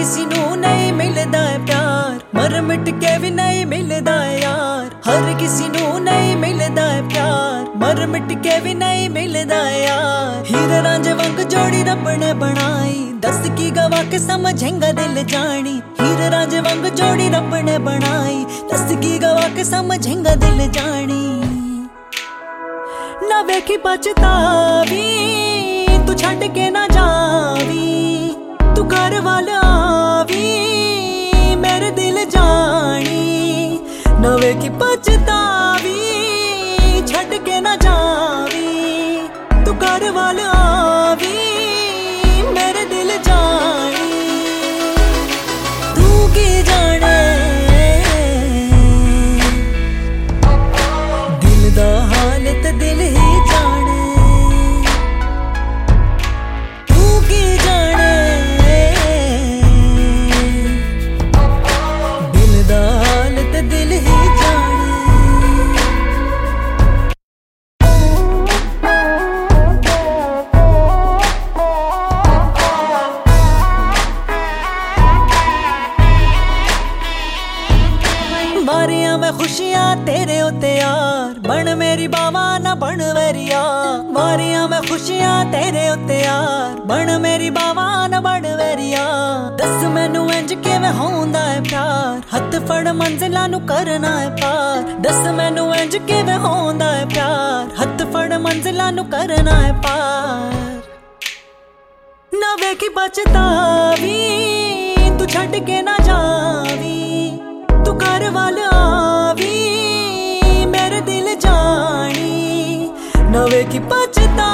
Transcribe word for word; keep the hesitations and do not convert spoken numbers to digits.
किसी नू नहीं मिलदा है प्यार, मर मिट के भी नहीं मिलदा है यार। हर किसी नू नहीं मिलदा है प्यार, मर मिट के भी नहीं मिलदा है यार। हीरे रांझे वांग जोड़ी रब ने बनाई, दस की गवा के समझेंगा दिल जानी। हीरे रांझे वांग जोड़ी रब ने बनाई, दस की गवा के समझेंगा दिल जानी। ना वेखी पछतावी तू छड़ के ना जावी, तू घर वाल आवी मेरे दिल जानी। ना वेखी पछतावी छड़ के ना जावी, तू घर वाल आवी मेरे दिल जानी। तू की जाने दिल दा हालत दिल ही जाने। तू की जाने दिल दा हालत दिल ही जाने। वारियां में खुशियां तेरे उत्ते यार, बन मेरी बावा ना बन वरिया। वारियां में खुशियां तेरे उत्ते यार, बन मेरी बावा ना बन वरिया। दस मैनू इंज किवें होंदा है प्यार, हथ फड़ मंजिलां नू करना है पार। दस मैनू इंज किवें होंदा है प्यार, हथ फड़ मंजिलां नू करना है पार। ना वेखी पछतावी तू छड़ के ना जावी, तू घर वाल आवी मेरे दिल जानी। ना वेखी पछता